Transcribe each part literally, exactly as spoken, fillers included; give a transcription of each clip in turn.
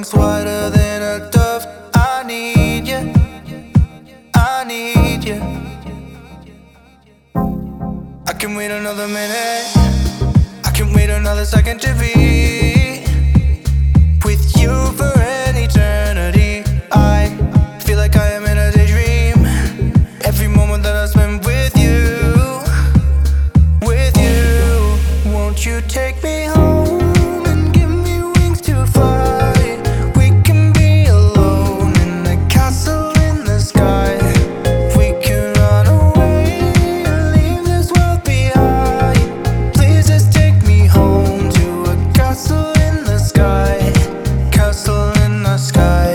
wings wider than a dove. I need you, I need you. I can wait another minute, I can wait another second to be with you for an eternity. I feel like I am in a daydream. Every moment that I spend with you, with you. Won't you take me home and give me wings to fly? We can be alone in a castle in the sky. We can run away and leave this world behind. Please just take me home to a castle in the sky. Castle in the sky.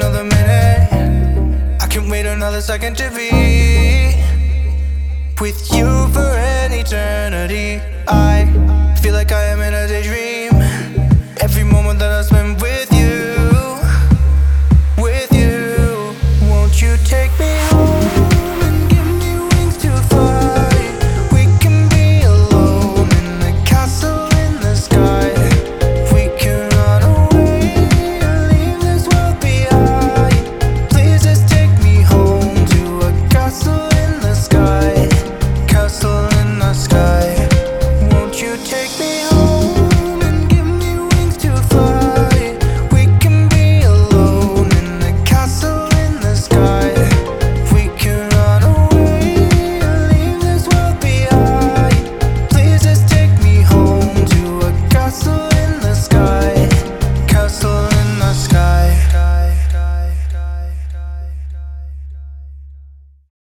Another second to be with